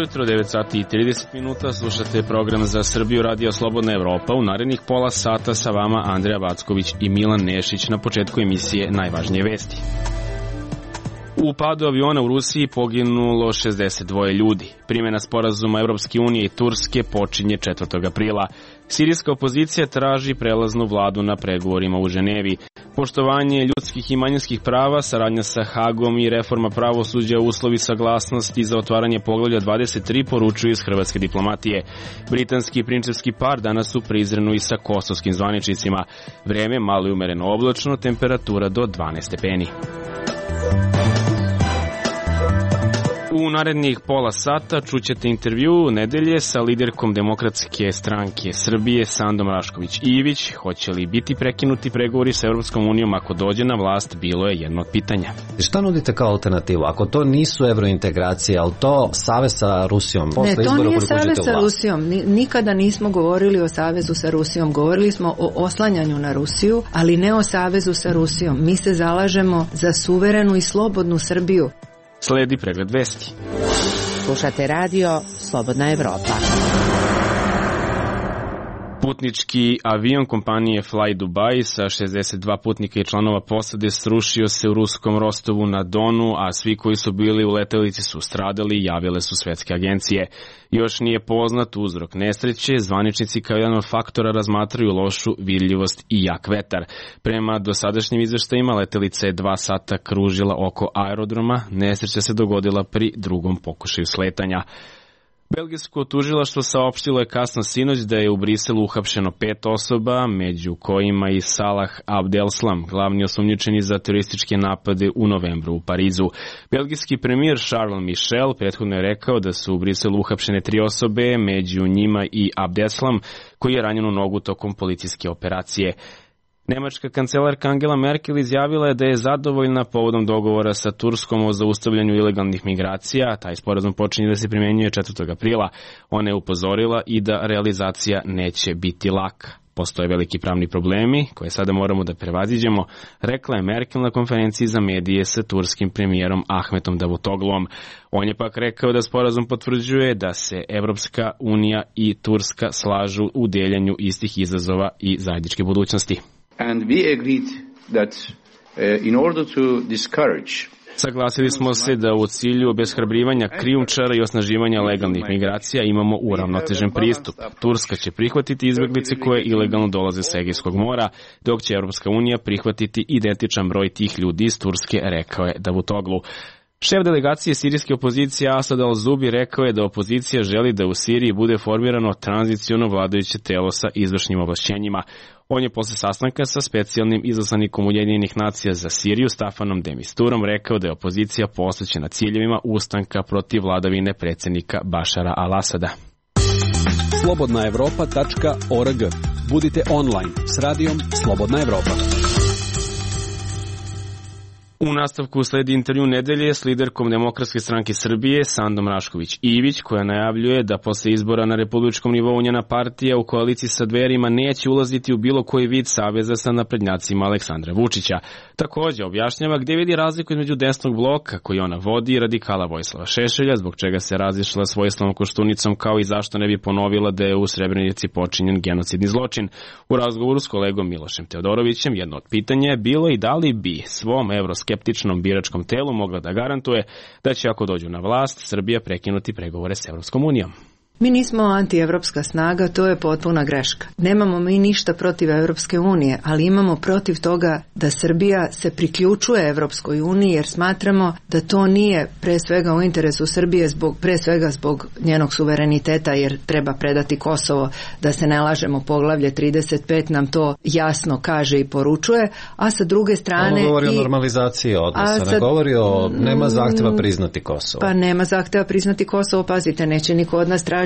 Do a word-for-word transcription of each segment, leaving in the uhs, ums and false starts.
ujutro, devet sati i trideset minuta, slušate program za Srbiju Radio Slobodna Evropa. U narednih pola sata sa vama Andreja Vacković i Milan Nešić. Na početku emisije najvažnije vesti. U padu aviona u Rusiji poginulo šezdeset dva ljudi. Primjena sporazuma Evropske unije i Turske počinje četvrtog aprila. Sirijska opozicija traži prelaznu vladu na pregovorima u Ženevi. Poštovanje ljudskih i manjinskih prava, saradnja sa Hagom i reforma pravosuđa uslovi saglasnosti za otvaranje poglavlja dvadeset tri poručuju iz hrvatske diplomatije. Britanski i prinčevski par danas su prizrenu i sa kosovskim zvaničnicima. Vreme malo i umereno oblačno, temperatura do dvanaest stepeni. U narednih pola sata čućete intervju nedelje sa liderkom Demokratske stranke Srbije Sandom Rašković-Ivić. Hoće li biti prekinuti pregovori sa Evropskom unijom ako dođe na vlast, bilo je jedno od pitanja. Šta nudite kao alternativu? Ako to nisu evrointegracije, ali to savez sa Rusijom? Ne, to nije savez sa Rusijom. Nikada nismo govorili o savezu sa Rusijom. Govorili smo o oslanjanju na Rusiju, ali ne o savezu sa Rusijom. Mi se zalažemo za suverenu i slobodnu Srbiju. Sledi pregled vesti. Slušate radio Slobodna Evropa. Putnički avion kompanije Fly Dubai sa šezdeset dva putnika i članova posade srušio se u ruskom Rostovu na Donu, a svi koji su bili u letelici su stradali, javile su svetske agencije. Još nije poznat uzrok nesreće, zvaničnici kao jedan od faktora razmatraju lošu vidljivost i jak vetar. Prema dosadašnjim izveštajima letelica je dva sata kružila oko aerodroma, nesreća se dogodila pri drugom pokušaju sletanja. Belgijsko tužilaštvo saopštilo je kasno sinoć da je u Briselu uhapšeno pet osoba, među kojima i Salah Abdeslam, glavni osumnjičeni za terorističke napade u novembru u Parizu. Belgijski premijer Charles Michel prethodno je rekao da su u Briselu uhapšene tri osobe, među njima i Abdeslam, koji je ranjen u nogu tokom policijske operacije. Nemačka kancelarka Angela Merkel izjavila je da je zadovoljna povodom dogovora sa Turskom o zaustavljanju ilegalnih migracija. Taj sporazum počinje da se primjenjuje četvrtog aprila. Ona je upozorila i da realizacija neće biti laka. Postoje veliki pravni problemi koje sada moramo da prevaziđemo, rekla je Merkel na konferenciji za medije sa turskim premijerom Ahmetom Davutoglom. On je pak rekao da sporazum potvrđuje da se Evropska unija i Turska slažu u deljenju istih izazova i zajedničke budućnosti. And we agreed that uh, in order to discourage Saglasili smo se da u cilju obeshrabrivanja krijumčara i osnaživanja legalnih migracija imamo uravnotežen pristup. Turska će prihvatiti izbeglice koje ilegalno dolaze sa Egejskog mora, dok će Evropska unija prihvatiti identičan broj tih ljudi iz Turske, rekao je Davutoglu. Šef delegacije sirijske opozicije Asad al-Zubi rekao je da opozicija želi da u Siriji bude formirano tranziciono vladajuće telo sa izvršnim ovlašćenjima. On je posle sastanka sa specijalnim izaslanikom Ujedinjenih nacija za Siriju Stafanom de Misturom rekao da je opozicija posvećena ciljevima ustanka protiv vladavine predsjednika Bašara al-Asada. slobodna evropa tačka org. Budite online s radijom Slobodna Evropa. U nastavku sledi intervju nedelje s liderkom Demokratske stranke Srbije Sandom Rašković-Ivić, koja najavljuje da posle izbora na republičkom nivou njena partija u koaliciji sa Dverima neće ulaziti u bilo koji vid saveza sa naprednjacima Aleksandra Vučića. Također objašnjava gdje vidi razliku između desnog bloka koji ona vodi i radikala Vojislava Šešelja, zbog čega se razišla s Vojislavom Koštunicom, kao i zašto ne bi ponovila da je u Srebrenici počinjen genocidni zločin. U razgovoru s kolegom Milošem Teodorovićem jedno od pitanja je bilo i da li bi svom evroskeptičnom biračkom telu mogla da garantuje da će, ako dođu na vlast, Srbija prekinuti pregovore s Evropskom unijom. Mi nismo antievropska snaga, to je potpuna greška. Nemamo mi ništa protiv Evropske unije, ali imamo protiv toga da Srbija se priključuje Evropskoj uniji, jer smatramo da to nije pre svega u interesu Srbije, zbog, pre svega zbog njenog suvereniteta, jer treba predati Kosovo, da se ne lažemo, poglavlje trideset pet nam to jasno kaže i poručuje, a sa druge strane... Ono govori i, o normalizaciji odnosa, sa, ne govori o... nema zahteva priznati Kosovo. Pa nema zahteva priznati Kosovo, pazite, neće niko od nas tražiti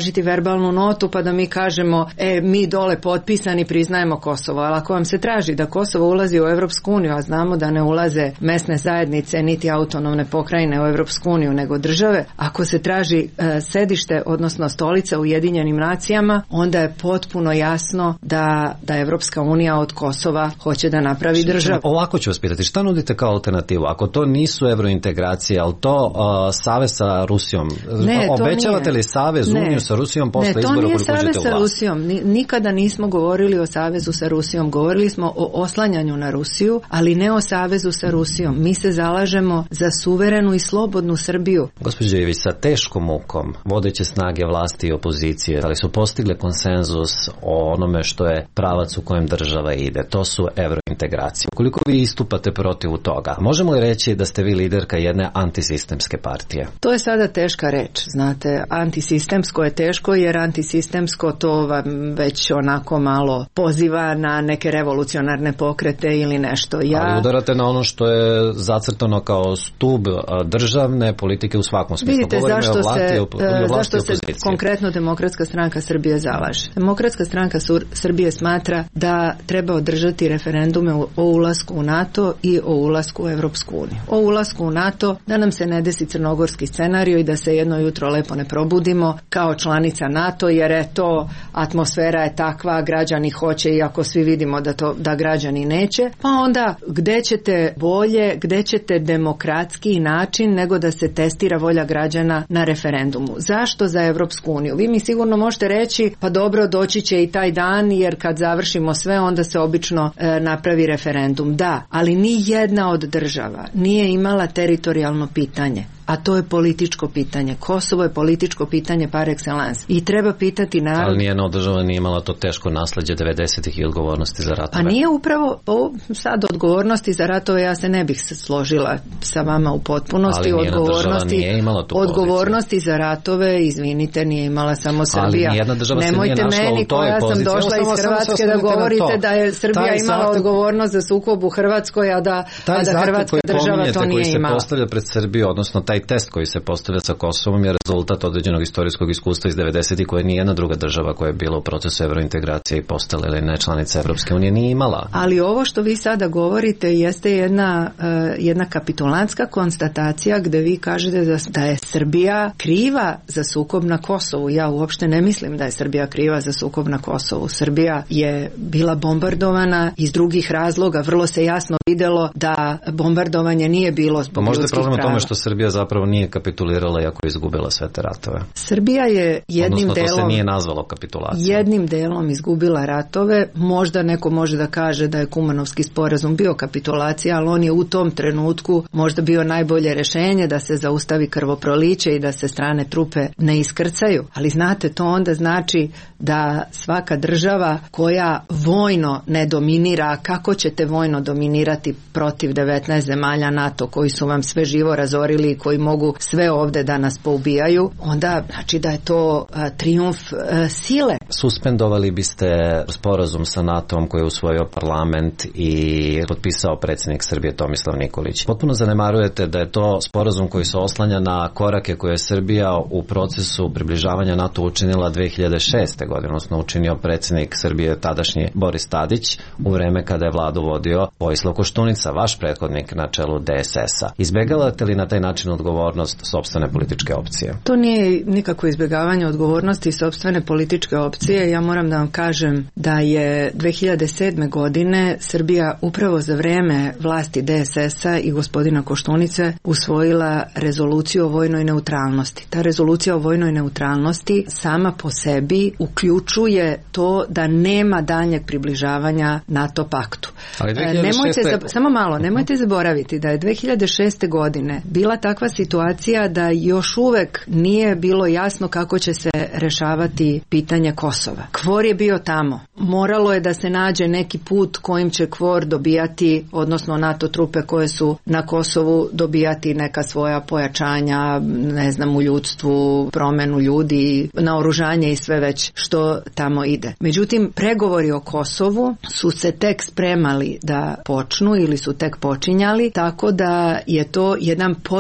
tražiti verbalnu notu pa da mi kažemo, e, mi dole potpisani priznajemo Kosovo, ali ako vam se traži da Kosovo ulazi u Evropsku uniju, a znamo da ne ulaze mesne zajednice niti autonomne pokrajine u Evropsku uniju, nego države, ako se traži e, sedište, odnosno stolica u Ujedinjenim nacijama, onda je potpuno jasno da, da Evropska unija od Kosova hoće da napravi državu. Ovako ću vas pitati, šta nudite kao alternativu? Ako to nisu evrointegracije, ali to uh, savez sa Rusijom, ne, obećavate li savez, uniju sa Rusijom posle izbora ukoliko uđete u vlast? Ne, to nije savez sa Rusijom. Nikada nismo govorili o savezu sa Rusijom. Govorili smo o oslanjanju na Rusiju, ali ne o savezu sa Rusijom. Mi se zalažemo za suverenu i slobodnu Srbiju. Gospođo Ivić, sa teškom mukom vodeće snage vlasti i opozicije, ali su postigle konsenzus o onome što je pravac u kojem država ide. To su evrointegracije. Koliko vi istupate protiv toga? Možemo li reći da ste vi liderka jedne antisistemske partije? To je sada teška reč, znate. Antisistemsko je teško jer antisistemsko to vam već onako malo poziva na neke revolucionarne pokrete ili nešto. Ja... Ali udarate na ono što je zacrtano kao stub državne politike u svakom smislu. Vidite zašto se, zašto se konkretno Demokratska stranka Srbije zalaže. Demokratska stranka Srbije smatra da treba održati referendume o ulasku u NATO i o ulasku u Evropsku uniju. O ulasku u NATO, da nam se ne desi crnogorski scenario i da se jedno jutro lepo ne probudimo kao članica NATO, jer je to atmosfera je takva, građani hoće, iako svi vidimo da to da građani neće. Pa onda gde ćete bolje, gde ćete demokratski način nego da se testira volja građana na referendumu. Zašto za Evropsku uniju? Vi mi sigurno možete reći, pa dobro, doći će i taj dan, jer kad završimo sve, onda se obično e, napravi referendum. Da, ali ni jedna od država nije imala teritorijalno pitanje. A to je političko pitanje. Kosovo je političko pitanje par excellence. I treba pitati narod... Ali nijedna od država nije imala to teško nasleđe devedesetih i odgovornosti za ratove. A nije upravo o, sad odgovornosti za ratove, ja se ne bih složila sa vama u potpunosti. Ali nijedna država nije imala tu odgovornosti za ratove, izvinite, nije imala samo Srbija. Ali nijedna država Nemojte se nije našla meni, u toj koja poziciji. sam došla iz Hrvatske, da govorite da je Srbija taj imala zahtev... odgovornost za sukob u Hrvatskoj, a da, a da Hrvatska država to nije koji imala. Se postavlja pred Srbiju, odnosno taj test koji se postavlja sa Kosovom je rezultat određenog istorijskog iskustva iz devedesetih koje ni jedna druga država koja je bila u procesu evrointegracije i postala ili ne članica Evropske unije nije imala. Ali ovo što vi sada govorite jeste jedna, uh, jedna kapitulantska konstatacija gde vi kažete da, da je Srbija kriva za sukob na Kosovu. Ja uopšte ne mislim da je Srbija kriva za sukob na Kosovu. Srbija je bila bombardovana iz drugih razloga. Vrlo se jasno videlo da bombardovanje nije bilo zbog ljudskih prava. Možda je problem u tome što Srbija zapravo nije kapitulirala iako je izgubila sve te ratove. Srbija je jednim Odnosno, delom... to se nije nazvalo kapitulacijom. Jednim delom izgubila ratove. Možda neko može da kaže da je Kumanovski sporazum bio kapitulacija, ali on je u tom trenutku možda bio najbolje rešenje da se zaustavi krvoproliće i da se strane trupe ne iskrcaju. Ali znate, to onda znači da svaka država koja vojno ne dominira, kako ćete vojno dominirati protiv devetnaest zemalja NATO koji su vam sve živo razorili i koji mogu sve ovde da nas poubijaju, onda znači da je to a, trijumf a, sile. Suspendovali biste sporazum sa NATO-om koji je usvojio parlament i potpisao predsjednik Srbije Tomislav Nikolić. Potpuno zanemarujete da je to sporazum koji se oslanja na korake koje je Srbija u procesu približavanja NATO učinila dve hiljade šeste godine, odnosno učinio predsjednik Srbije tadašnji Boris Tadić u vreme kada je vladu vodio Vojislav Koštunica, vaš prethodnik na čelu D S S-a. Izbjegavate li na taj način odgovornost sopstvene političke opcije? To nije nikakvo izbjegavanje odgovornosti sopstvene političke opcije. Ja moram da vam kažem da je dve hiljade sedme. godine Srbija upravo za vreme vlasti D S S-a i gospodina Koštunice usvojila rezoluciju o vojnoj neutralnosti. Ta rezolucija o vojnoj neutralnosti sama po sebi uključuje to da nema daljnjeg približavanja NATO paktu. Ali dve hiljade šeste... Nemojte, samo malo, nemojte zaboraviti da je dve hiljade šeste. godine bila takva situacija da još uvek nije bilo jasno kako će se rešavati pitanje Kosova. Kvor je bio tamo. Moralo je da se nađe neki put kojim će Kvor dobijati, odnosno NATO trupe koje su na Kosovu dobijati neka svoja pojačanja, ne znam, u ljudstvu, promenu ljudi, naoružanje i sve već što tamo ide. Međutim, pregovori o Kosovu su se tek spremali da počnu ili su tek počinjali, tako da je to jedan potpuno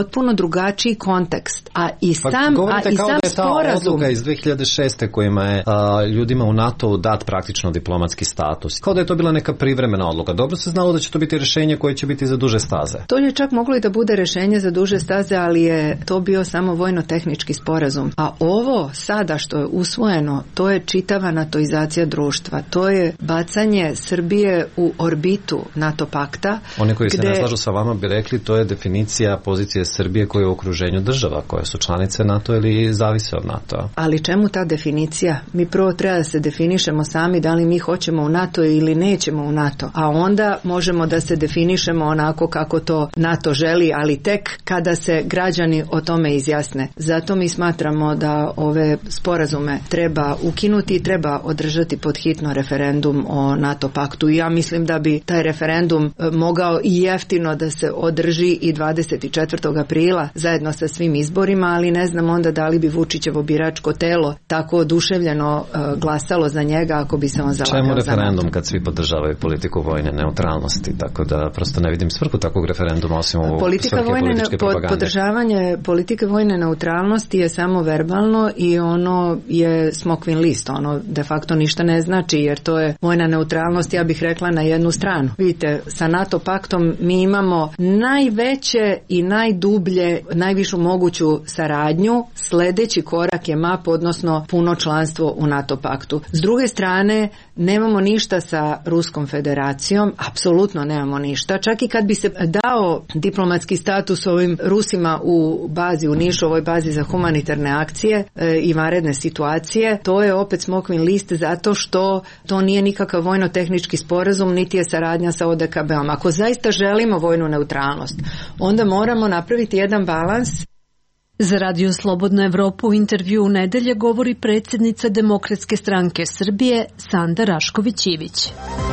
drugačiji kontekst. A i pa, sam, a i kao sam da je ta sporazum... odluka iz dve hiljade šeste kojima je a, ljudima u NATO dat praktično diplomatski status. Kao da je to bila neka privremena odluka. Dobro se znalo da će to biti rješenje koje će biti za duže staze. To je čak moglo i da bude rješenje za duže staze, ali je to bio samo vojno-tehnički sporazum. A ovo sada što je usvojeno, to je čitava natoizacija društva. To je bacanje Srbije u orbitu NATO pakta. Oni koji gde... se ne slažu sa vama bi rekli to je definicija pozicije Srbije koja je u okruženju država, koje su članice NATO ili zavise od NATO. Ali čemu ta definicija? Mi prvo treba da se definišemo sami da li mi hoćemo u NATO ili nećemo u NATO. A onda možemo da se definišemo onako kako to NATO želi, ali tek kada se građani o tome izjasne. Zato mi smatramo da ove sporazume treba ukinuti i treba održati pod hitno referendum o NATO paktu. I ja mislim da bi taj referendum mogao i jeftino da se održi i dvadeset četvrtog aprila zajedno sa svim izborima, ali ne znam onda da li bi Vučićevo biračko telo tako oduševljeno uh, glasalo za njega ako bi se on zalagao. Čemu referendum kad svi podržavaju politiku vojne neutralnosti, tako da prosto ne vidim svrhu takvog referenduma osim u politika svrhe vojne, političke po, propagande. Podržavanje politike vojne neutralnosti je samo verbalno i ono je smokvin list, ono de facto ništa ne znači jer to je vojna neutralnost, ja bih rekla, na jednu stranu. Vidite, sa NATO paktom mi imamo najveće i najdublje, najvišu moguću saradnju, sledeći korak je map, odnosno puno članstvo u NATO paktu. S druge strane, nemamo ništa sa Ruskom federacijom, apsolutno nemamo ništa. Čak i kad bi se dao diplomatski status ovim Rusima u bazi, u Nišu, ovoj bazi za humanitarne akcije e, i vanredne situacije, to je opet smokvin list zato što to nije nikakav vojno-tehnički sporazum, niti je saradnja sa O D K B-om. Ako zaista želimo vojnu neutralnost, onda moramo napraviti jedan balans. Za Radio Slobodna Evropa u intervju u nedelje govori predsjednica Demokratske stranke Srbije Sanda Rašković-Ivić.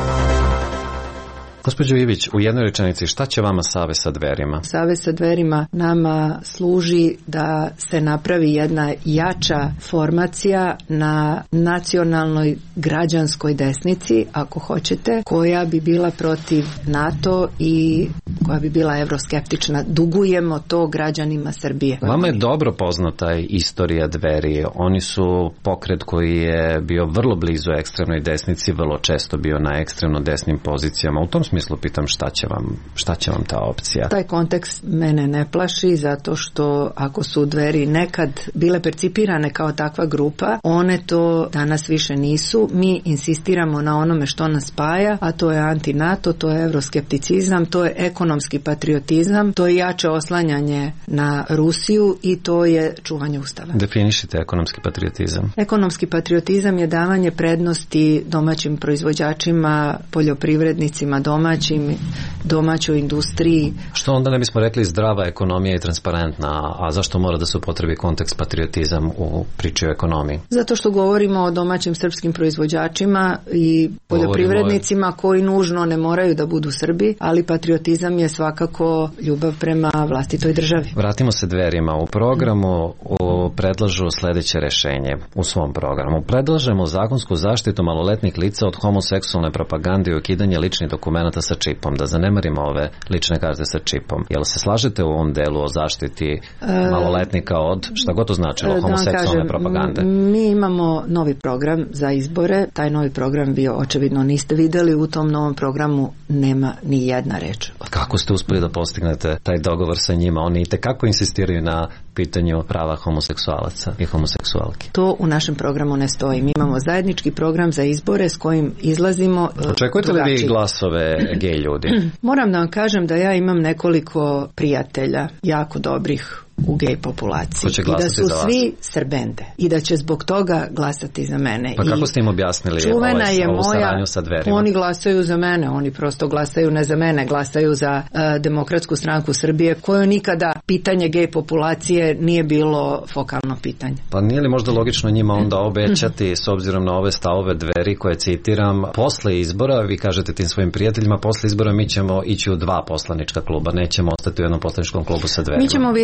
Gospođo Ivić, u jednoj rečenici, šta će vama Savez sa Dverima? Savez sa Dverima nama služi da se napravi jedna jača formacija na nacionalnoj građanskoj desnici, ako hoćete, koja bi bila protiv NATO i koja bi bila evroskeptična. Dugujemo to građanima Srbije. Vama je dobro poznata istorija Dveri. Oni su pokret koji je bio vrlo blizu ekstremnoj desnici, vrlo često bio na ekstremno desnim pozicijama. U tom smislu pitam šta će vam, šta će vam ta opcija? Taj kontekst mene ne plaši zato što ako su Dveri nekad bile percipirane kao takva grupa, one to danas više nisu. Mi insistiramo na onome što nas spaja, a to je anti-NATO, to je evroskepticizam, to je ekonomski patriotizam, to je jače oslanjanje na Rusiju i to je čuvanje ustava. Definišite ekonomski patriotizam. Ekonomski patriotizam je davanje prednosti domaćim proizvođačima, poljoprivrednicima, domaćim, domaćoj industriji. Što onda ne bismo rekli zdrava ekonomija i transparentna, a zašto mora da se upotrebi kontekst patriotizam u priči o ekonomiji? Zato što govorimo o domaćim srpskim proizvođačima i poljoprivrednicima o... koji nužno ne moraju da budu Srbi, ali patriotizam je svakako ljubav prema vlastitoj državi. Vratimo se Dverima. U programu u, predlažu sledeće rešenje u svom programu. Predlažemo zakonsku zaštitu maloletnih lica od homoseksualne propagande i ukidanje ličnih dokumenata sa čipom. Da zanemarimo ove lične karte sa čipom. Jel se slažete u ovom delu o zaštiti maloletnika od, šta god to značilo, da homoseksualne kažem, propagande? Mi imamo novi program za izbore. Taj novi program vi očevidno niste videli. U tom novom programu nema ni jedna reč. Kako ste uspeli da postignete taj dogovor sa njima? Oni itekako insistiraju na pitanju prava homoseksualaca i homoseksualki. To u našem programu ne stoji. Mi imamo zajednički program za izbore s kojim izlazimo Očekujete drugačiji. Li vi glasove gej ljudi? Moram da vam kažem da ja imam nekoliko prijatelja, jako dobrih u gej populaciji i da su svi Srbende i da će zbog toga glasati za mene. Pa kako ste im objasnili ovaj, je ovu moja, saradnju sa Dverima? Oni glasaju za mene, oni prosto glasaju ne za mene, glasaju za uh, Demokratsku stranku Srbije, koju nikada pitanje gej populacije nije bilo fokalno pitanje. Pa nije li možda logično njima onda obećati s obzirom na ove stavove Dveri koje citiram, posle izbora, vi kažete tim svojim prijateljima, posle izbora mi ćemo ići u dva poslanička kluba, nećemo ostati u jednom poslaničkom klubu sa Dverima. Mi ćemo vidjeti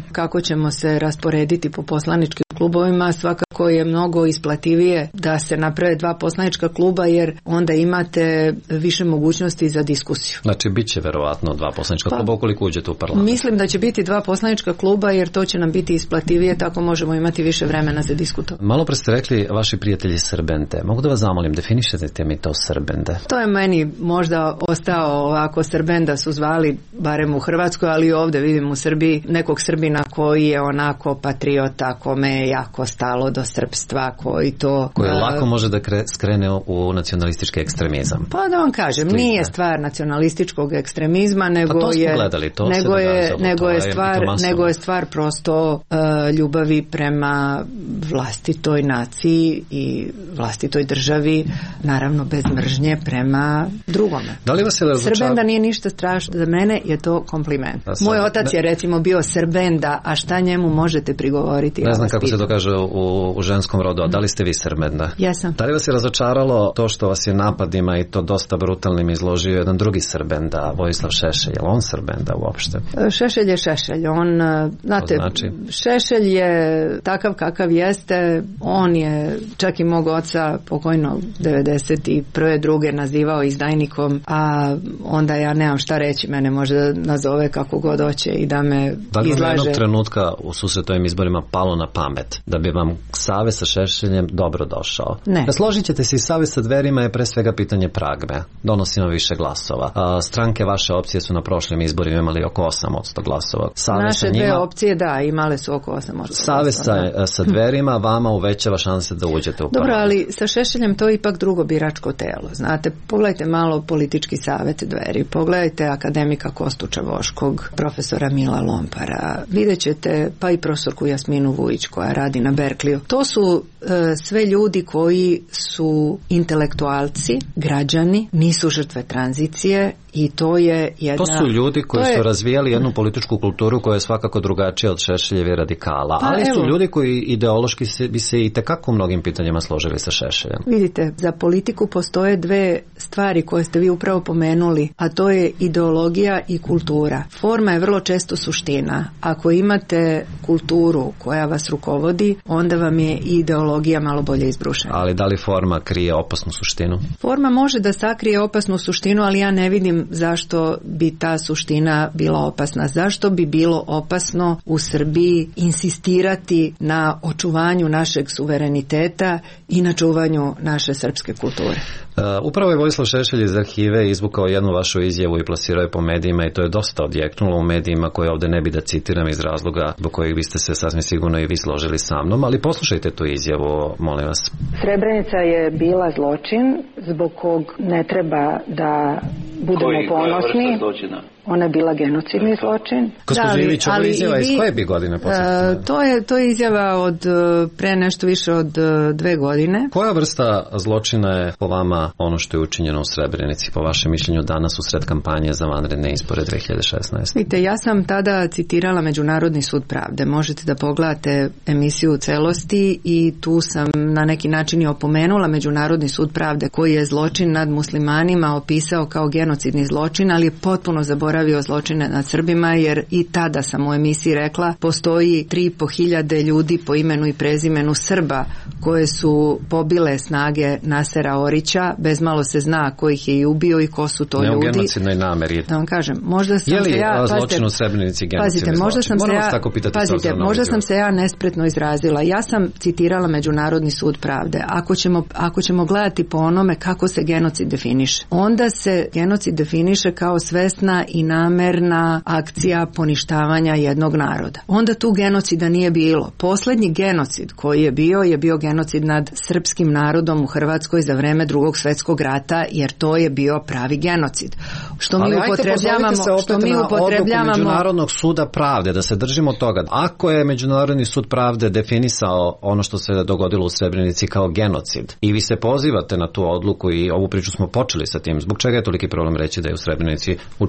kako ćemo se rasporediti po poslaničkim klubovima, svakako je mnogo isplativije da se naprave dva poslanička kluba, jer onda imate više mogućnosti za diskusiju. Znači, bit će verovatno dva poslanička pa, kluba ukoliko uđete u parlament. Mislim da će biti dva poslanička kluba, jer to će nam biti isplativije, tako možemo imati više vremena za diskutovanje. Malo pre ste rekli vaši prijatelji Srbende. Mogu da vas zamolim, definišete mi to Srbende? To je meni možda ostao ovako, Srbenda su zvali, barem u Hrvatskoj, ali i ovde vidim u Srbiji nekog Srbina koji je onako patriota, kome je jako stalo do srpstva, koji to... Koji lako može da kre, skrene u nacionalistički ekstremizam. Pa da vam kažem, Stvite. Nije stvar nacionalističkog ekstremizma, nego to je... Gledali, to nego je, nego je to stvar, nego je stvar prosto uh, ljubavi prema vlastitoj naciji i vlastitoj državi, naravno bez mržnje prema drugome. Da li vas je razočar... Srbenda nije ništa strašno, za mene je to kompliment. Moj otac je recimo bio Srbenda, a šta njemu možete prigovoriti? Ne znam kako pitam. Se to kaže u, u ženskom rodu, a da li ste vi Srbenda? Jesam. Da li vas je razočaralo to što vas je napadima i to dosta brutalnim izložio jedan drugi Srbenda, Vojislav Šešelj? Je li on Srbenda uopšte? Šešelj je Šešelj. On, znate, znači? Šešelj je takav kakav jeste. On je čak i mog oca pokojno devedeset prve druge nazivao izdajnikom, a onda ja nemam šta reći, mene može da nazove kako god hoće i da me da li izlaže. Da li jednog trenutka u susretovim izborima palo na pamet da bi vam savez sa Šešeljem dobro došao? Ne. Da složit ćete se i savez sa Dverima je pre svega pitanje pragme. Donosimo više glasova. A, stranke vaše opcije su na prošlim izborima imali oko osam posto glasova. Savez Naše njima, dve opcije, da, imale su oko osam posto. Savez sa, sa Dverima vama uvećava šanse da uđete u parlament. Dobro, ali sa Šešeljem to je ipak drugo biračko telo. Znate, pogledajte malo politički savjet Dveri, pogledajte akademika Kostuča Voškog, profesora Mila Lompara, vidjet ćete pa i profesorku Jasminu Vujić koja radi na Berkliju. To su e, sve ljudi koji su intelektualci, građani, nisu žrtve tranzicije i to je jedna... To su ljudi koji je, su razvijali jednu političku kulturu koja je svakako drugačija od Šešeljeve radikala, pa ali evo, su ljudi koji ideološki se, bi se i tekako u mnogim pitanjima složili sa Šešeljem. Vidite, za politiku postoje dve stvari koje ste vi upravo pomenuli, a to je ideologija i kultura. Forma je vrlo često suština. Ako imate kulturu koja vas rukovodi, onda vam je i ideologija malo bolje izbrušena. Ali da li forma krije opasnu suštinu? Forma može da sakrije opasnu suštinu, ali ja ne vidim zašto bi ta suština bila opasna. Zašto bi bilo opasno u Srbiji insistirati na očuvanju našeg suvereniteta i na čuvanju naše srpske kulture? Uh, upravo je Vojislav Šešelj iz arhive izvukao jednu vašu izjavu i plasirao je po medijima i to je dosta odjeknulo u medijima koje ovde ne bi da citiram iz razloga do kojih biste se sasvim sigurno i vi složili sa mnom, ali poslušajte tu izjavu, molim vas. Srebrenica je bila zločin zbog kog ne treba da budemo Koji, ponosni. Ona je bila genocidni zločin. Gospođo da, Ivić, ovo izjava iz koje bi godine posjetila? Uh, to, je, to je izjava od pre nešto više od uh, dve godine. Koja vrsta zločina je po vama ono što je učinjeno u Srebrenici, po vašem mišljenju danas u sred kampanje za vanredne izbore dve hiljade šesnaeste? Vidite, ja sam tada citirala Međunarodni sud pravde. Možete da pogledate emisiju u celosti i tu sam na neki način i opomenula Međunarodni sud pravde koji je zločin nad muslimanima opisao kao genocidni zločin, ali je potpuno zaboravio zločine nad Srbima, jer i tada sam u emisiji rekla postoji tri i po hiljade ljudi po imenu i prezimenu Srba koje su pobile snage Nasera Orića, bez malo se zna ko ih je i ubio i ko su to ne ljudi. Ne u genocidnoj nameri. Da vam kažem, možda sam je li se ja... zločin u Srebrenici genocidni pazite, možda zločin? Sam se ja, tako pitati pazite, možda sam se ja nespretno izrazila. Ja sam citirala Međunarodni sud pravde. Ako ćemo, ako ćemo gledati po onome kako se genocid definiše, onda se genocid definiše kao svesna i namerna akcija poništavanja jednog naroda. Onda tu genocida nije bilo. Poslednji genocid koji je bio je bio genocid nad srpskim narodom u Hrvatskoj za vreme Drugog svjetskog rata, jer to je bio pravi genocid. Što ali mi upotrebljavamo, što mi upotrebljavamo Međunarodnog suda pravde, da se držimo toga. Ako je Međunarodni sud pravde definisao ono što se dogodilo u Srebrenici kao genocid i vi se pozivate na tu odluku i ovu priču smo počeli sa tim, zbog čega je toliki problem reći da je u Srebrenici učinjen genocid?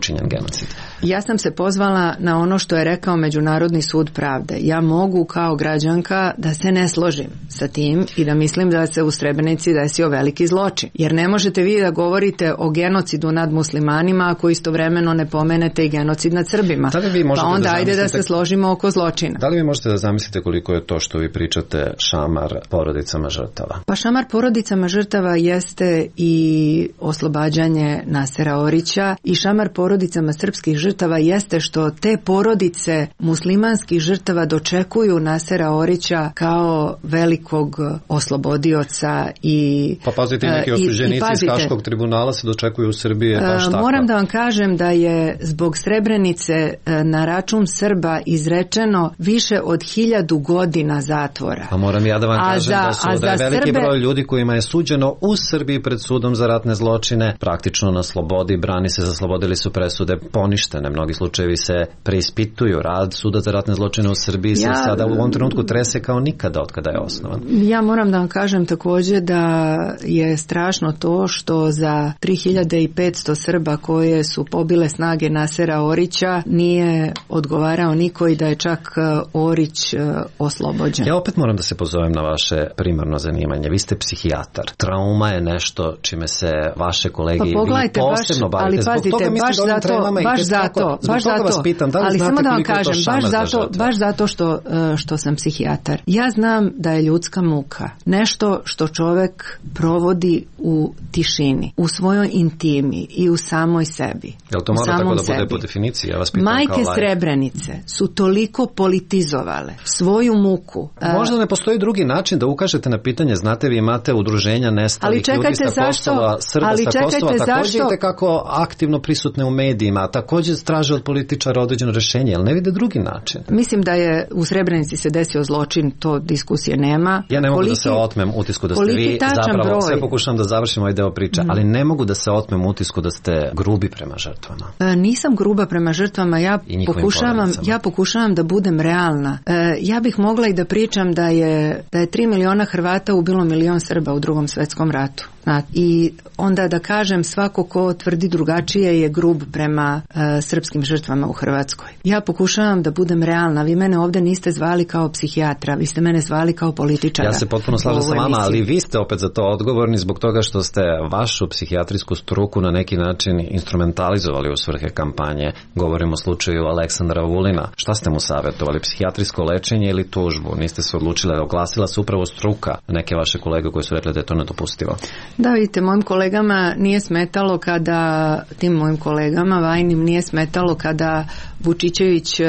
genocid. Ja sam se pozvala na ono što je rekao Međunarodni sud pravde. Ja mogu kao građanka da se ne složim sa tim i da mislim da se u Srebrenici desio veliki zločin. Jer ne možete vi da govorite o genocidu nad muslimanima ako istovremeno ne pomenete i genocid nad Srbima. Da li vi možete pa onda da ajde da se složimo oko zločina. Da li vi možete da zamislite koliko je to što vi pričate šamar porodicama žrtava? Pa šamar porodicama žrtava jeste i oslobađanje Nasera Orića i šamar porodicama srpskih žrtava jeste što te porodice muslimanskih žrtava dočekuju Nasera Orića kao velikog oslobodioca i pa pazite, neki osuđenici iz Haškog tribunala se dočekuju u Srbiji baš tako. Moram da vam kažem da je zbog Srebrenice na račun Srba izrečeno više od hiljadu godina zatvora. A moram ja da vam kažem za, da su da je veliki Srbe... broj ljudi kojima je suđeno u Srbiji pred sudom za ratne zločine praktično na slobodi, brani se, zaslobodili su presude poništene. Mnogi slučajevi se preispituju. Rad suda za ratne zločine u Srbiji se ja, sada u ovom trenutku trese kao nikada od kada je osnovan. Ja moram da vam kažem također da je strašno to što za tri hiljade petsto Srba koje su pobile snage Nasera Orića nije odgovarao niko i da je čak Orić oslobođen. Ja opet moram da se pozovem na vaše primarno zanimanje. Vi ste psihijatar. Trauma je nešto čime se vaše kolege pa pogledajte, posebno baš, ali pazite, baš zato, baš zato, baš zato, pitam, da ali samo da vam kažem, baš zato, baš zato što, što sam psihijatar. Ja znam da je ljudska muka nešto što čovek provodi u tišini, u svojoj intimi i u samoj sebi. Jel to mora tako da bude sebi. Po definiciji? Ja vas pitam Majke kao Srebrenice su toliko politizovale svoju muku. Možda ne postoji drugi način da ukažete na pitanje, znate vi imate udruženja nestalih ljudi sa Kosova, Srba ali sa Kosova, također zašto? kako aktivno prisutne u medijima, također traže od političara određeno rješenje, ali ne vide drugi način. Mislim da je u Srebrenici se desio zločin, to diskusije nema. Ja ne mogu koliki, da se otmem utisku da ste vi zapravo, broj. sve pokušavam da završim ovaj deo priče, mm. ali ne mogu da se otmem utisku da ste grubi prema žrtvama. E, nisam gruba prema žrtvama, ja pokušavam, ja pokušavam da budem realna. E, ja bih mogla i da pričam da je, da je tri miliona Hrvata ubilo milion Srba u Drugom svetskom ratu. I onda da kažem svako ko tvrdi drugačije je grub prema uh, srpskim žrtvama u Hrvatskoj. Ja pokušavam da budem realna. Vi mene ovdje niste zvali kao psihijatra, vi ste mene zvali kao političara. Ja se potpuno slažem sa vama, ali vi ste opet za to odgovorni zbog toga što ste vašu psihijatrijsku struku na neki način instrumentalizovali u svrhe kampanje. Govorimo o slučaju Aleksandra Vulina. Šta ste mu savjetovali? Psihijatrijsko lečenje ili tužbu? Niste se odlučili, oglasila se upravo struka neke vaše kolege koji su rekli da je to nedopustivo. Da, vidite, mojim kolegama nije smetalo kada, tim mojim kolegama vajnim nije smetalo kada Vučićević,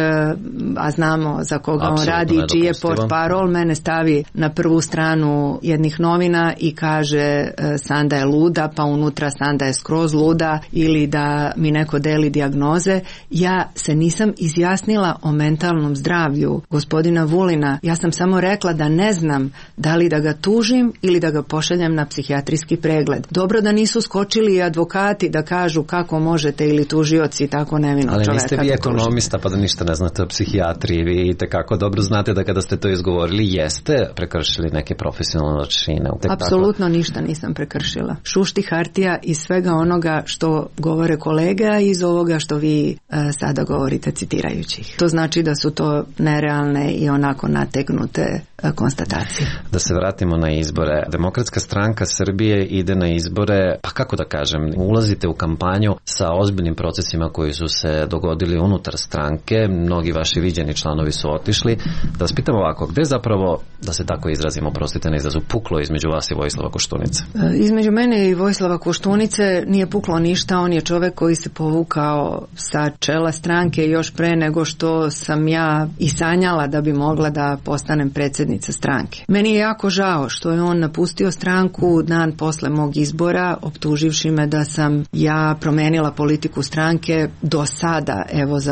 a znamo za koga Absolutno on radi, čiji je portparol, mene stavi na prvu stranu jednih novina i kaže Sanda je luda, pa unutra Sanda je skroz luda, ili da mi neko deli dijagnoze. Ja se nisam izjasnila o mentalnom zdravlju gospodina Vulina. Ja sam samo rekla da ne znam da li da ga tužim ili da ga pošaljem na psihijatrijski pregled. Dobro da nisu skočili i advokati da kažu kako možete ili tužioci tako nevino čoveka. Ali niste vi ekonomista pa da ništa ne znate o psihijatriji. Vi itekako dobro znate da kada ste to izgovorili jeste prekršili neke profesionalne čine. Apsolutno ništa nisam prekršila. Šušti hartija iz svega onoga što govore kolege, a iz ovoga što vi uh, sada govorite citirajući ih. To znači da su to nerealne i onako nategnute uh, konstatacije. Da se vratimo na izbore. Demokratska stranka Srbije ide na izbore, pa kako da kažem, ulazite u kampanju sa ozbiljnim procesima koji su se dogodili unutar stranke, mnogi vaši viđeni članovi su otišli. Da vas pitam ovako, gde zapravo, da se tako izrazimo, prostite na izrazu, puklo između vas i Vojislava Koštunice? Između mene i Vojislava Koštunice nije puklo ništa, on je čovek koji se povukao sa čela stranke još pre nego što sam ja i sanjala da bi mogla da postanem predsjednica stranke. Meni je jako žao što je on napustio stranku dan posle mog izbora, optuživši me da sam ja promenila politiku stranke do sada, evo za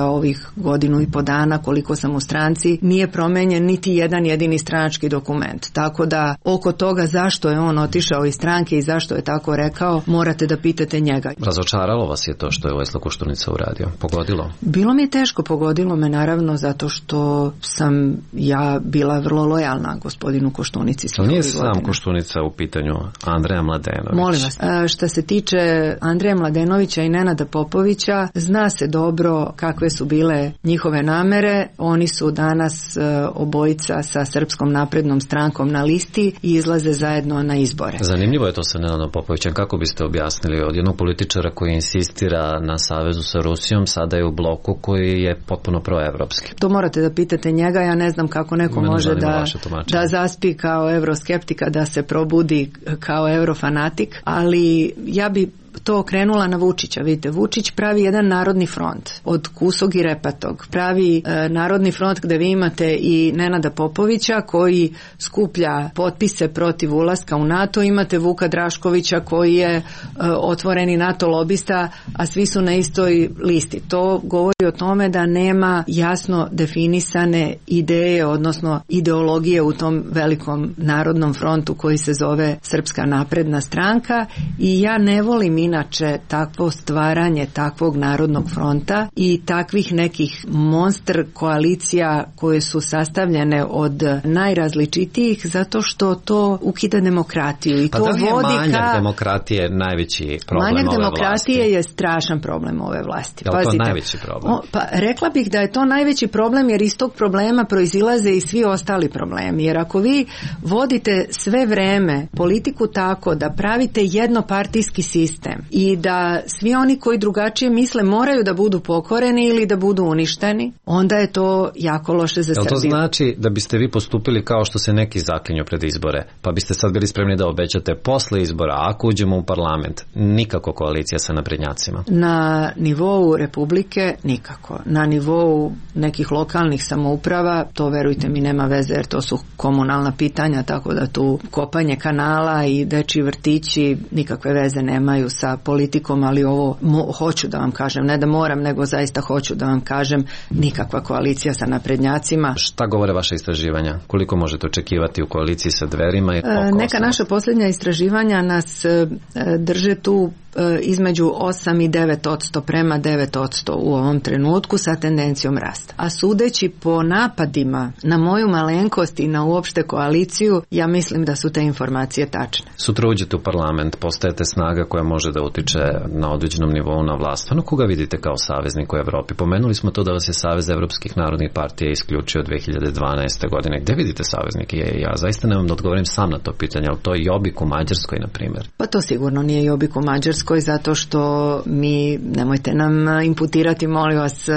ovih godinu i po dana koliko sam u stranci nije promenjen niti jedan jedini stranački dokument. Tako da oko toga zašto je on otišao iz stranke i zašto je tako rekao, morate da pitate njega. Razočaralo vas je to što je Vojislav Koštunica uradio? Pogodilo? Bilo mi je teško, pogodilo me naravno zato što sam ja bila vrlo lojalna gospodinu Koštunici. Ali nije sam Koštunica u pitanju, Andreja Mladenović. Molim vas, što se tiče Andreja Mladenovića i Nenada Popovića, zna se dobro kakve su bile njihove namere. Oni su danas obojica sa Srpskom naprednom strankom na listi i izlaze zajedno na izbore. Zanimljivo je to sa Nenadom Popovićem. Kako biste objasnili od jednog političara koji insistira na savezu sa Rusijom, sada je u bloku koji je potpuno proevropski? To morate da pitate njega, ja ne znam kako neko Mene može da, da zaspi kao euroskeptika, da se probudi kao eurofanatik, ali ja bi to okrenula na Vučića. Vidite, Vučić pravi jedan narodni front od kusog i repatog. Pravi e, narodni front gde vi imate i Nenada Popovića koji skuplja potpise protiv ulaska u NATO, imate Vuka Draškovića koji je e, otvoreni NATO lobista, a svi su na istoj listi. To govori o tome da nema jasno definisane ideje, odnosno ideologije u tom velikom narodnom frontu koji se zove Srpska napredna stranka i ja ne volim inače takvo stvaranje takvog narodnog fronta i takvih nekih monster koalicija koje su sastavljene od najrazličitijih zato što to ukida demokratiju i pa to da li je vodi manjak ka... demokratije najveći problem manjak ove demokratije vlasti? Je strašan problem ove vlasti. Je li Pazite, to najveći problem? O, pa rekla bih da je to najveći problem jer iz tog problema proizilaze i svi ostali problemi. Jer ako vi vodite sve vreme politiku tako da pravite jednopartijski sistem i da svi oni koji drugačije misle moraju da budu pokoreni ili da budu uništeni, onda je to jako loše za Srbiju. Jel to znači da biste vi postupili kao što se neki zaklinju pred izbore, pa biste sad bili spremni da obećate posle izbora, ako uđemo u parlament, nikako koalicija sa naprednjacima? Na nivou Republike nikako. Na nivou nekih lokalnih samouprava, to verujte mi nema veze jer to su komunalna pitanja, tako da tu kopanje kanala i dečji vrtići nikakve veze nemaju sa politikom, ali ovo mo, hoću da vam kažem, ne da moram, nego zaista hoću da vam kažem, nikakva koalicija sa naprednjacima. Šta govore vaše istraživanja? Koliko možete očekivati u koaliciji sa Dverima? I e, neka naša posljednja istraživanja nas e, drže tu između osam i devet odsto prema devet odsto u ovom trenutku sa tendencijom rasta. A sudeći po napadima na moju malenkost i na uopšte koaliciju, ja mislim da su te informacije tačne. Sutra uđete u parlament, postajete snaga koja može da utiče na određenom nivou na vlast. Ono koga vidite kao saveznik u Evropi? Pomenuli smo to da vas je Savez evropskih narodnih partija isključio dve hiljade dvanaeste. godine. Gde vidite saveznike? Ja zaista nemam da odgovorim sam na to pitanje, ali to je Jobbik u Mađarskoj, na primjer. Pa to sigurno nije Jobbik u Mađarskoj, zato što mi, nemojte nam imputirati, molim vas,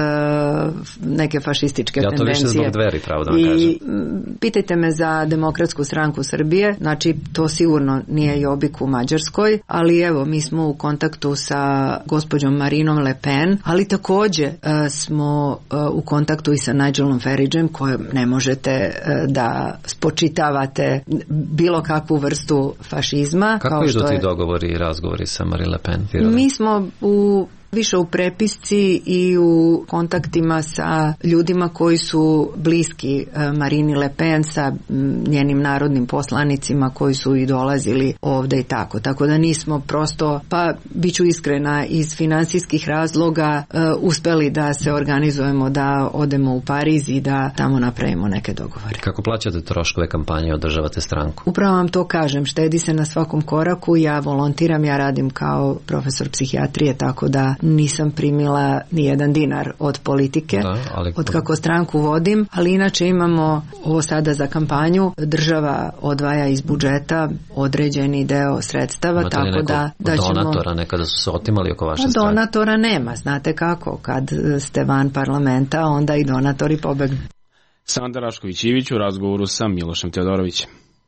neke fašističke tendencije. Ja to tendencije. više zbog Dveri, pravo da vam I kažem. pitajte me za Demokratsku stranku Srbije, znači to sigurno nije Jobbik u Mađarskoj, ali evo, mi smo u kontaktu sa gospođom Marinom Le Pen, ali takođe uh, smo uh, u kontaktu i sa Nigelom Faragem, kojem ne možete uh, da spočitavate bilo kakvu vrstu fašizma. Kako kao idu što ti je... dogovori i razgovori sa Marine Le Pen? Mi smo u više u prepisci i u kontaktima sa ljudima koji su bliski Marini Le Pen, sa njenim narodnim poslanicima koji su i dolazili ovde i tako. Tako da nismo prosto, pa bit ću iskrena, iz finansijskih razloga uh, uspeli da se organizujemo, da odemo u Pariz i da tamo napravimo neke dogovore. Kako plaćate troškove kampanje i održavate stranku? Upravo vam to kažem, štedi se na svakom koraku, ja volontiram, ja radim kao profesor psihijatrije, tako da nisam primila ni jedan dinar od politike, da, ali... od kako stranku vodim, ali inače imamo ovo sada za kampanju, država odvaja iz budžeta određeni deo sredstava, imate tako da, da ćemo... donatora nekada su se otimali oko vaše strane? Donatora nema, znate kako, kad ste van parlamenta, onda i donatori pobegnu. Sanda Rašković-Ivić u razgovoru sa Milošem Teodorovićem.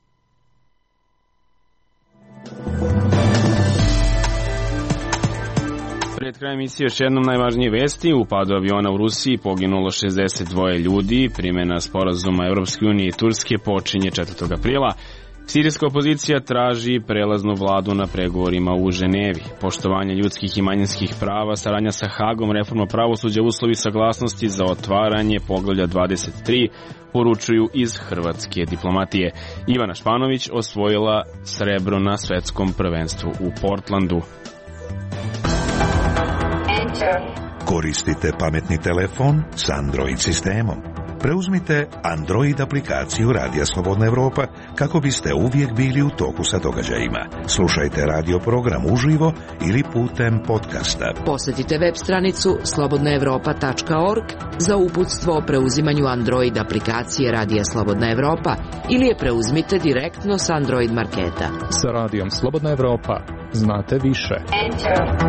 Pred krajem emisije još jednom najvažnije vesti. U padu aviona u Rusiji poginulo šezdeset dva ljudi. Primjena sporazuma Evropske unije i Turske počinje četvrtog aprila. Sirijska opozicija traži prelaznu vladu na pregovorima u Ženevi. Poštovanje ljudskih i manjinskih prava, saradnja sa Hagom, reforma pravosuđa, uslovi saglasnosti za otvaranje poglavlja dvadeset tri, poručuju iz hrvatske diplomatije. Ivana Španović osvojila srebro na svetskom prvenstvu u Portlandu. Koristite pametni telefon s Android sistemom. Preuzmite Android aplikaciju Radija Slobodna Evropa kako biste uvijek bili u toku sa događajima. Slušajte radio program uživo ili putem podcasta. Posjetite web stranicu slobodna evropa tačka org za uputstvo o preuzimanju Android aplikacije Radija Slobodna Evropa ili je preuzmite direktno s Android marketa. Sa Radijom Slobodna Evropa znate više. Enter.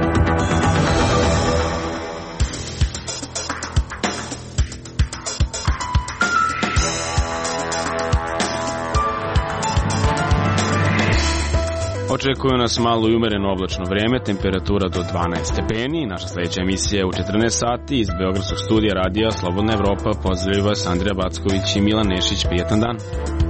Očekuju nas malo i umereno oblačno vreme, temperatura do dvanaest stepeni. Naša sljedeća emisija je u četrnaest sati iz Beogradskog studija Radija Slobodna Evropa. Pozdravljaju vas Andrija Backović i Milan Nešić. Prijetan dan.